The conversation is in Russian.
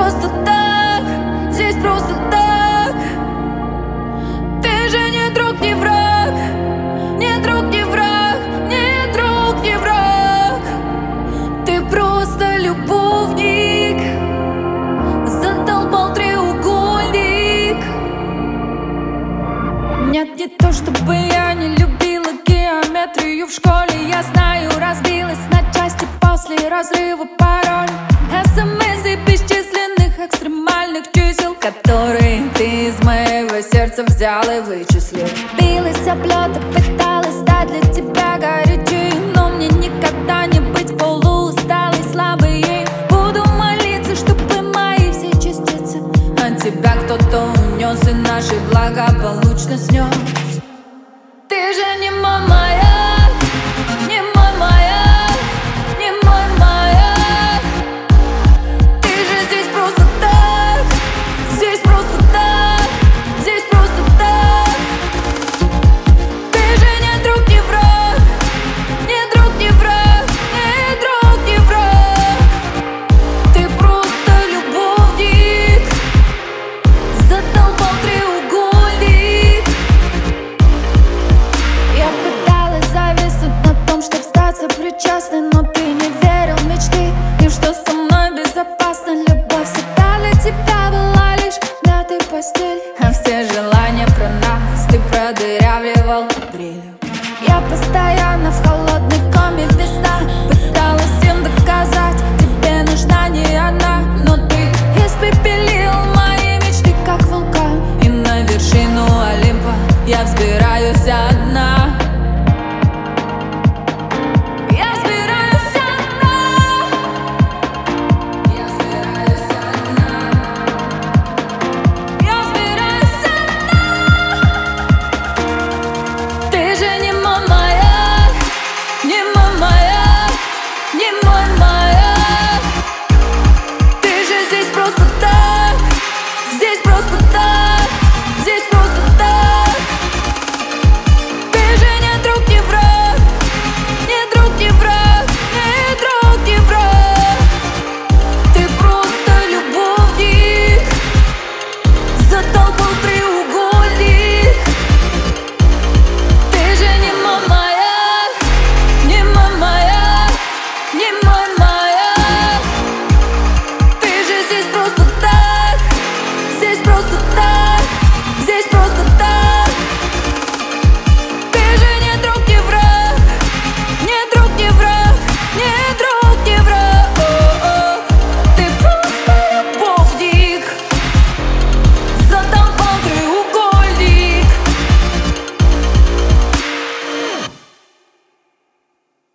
просто так, здесь просто так. Ты же не друг, не враг, не друг, не враг, не друг, не враг. Ты просто любовник, задолбал треугольник. Нет, не то чтобы я не любила геометрию в школе. Я знаю, разбилась на части после разрыва пароль. СМС и бесчисленных экстремальных чисел, которые ты из моего сердца взял и вычислил. Билась об лёд и пыталась стать для тебя горячей, но мне никогда не быть полуусталой, слабой ей. Буду молиться, чтобы мои все частицы от тебя кто-то унес и наши благополучно снес. Ты же не мама.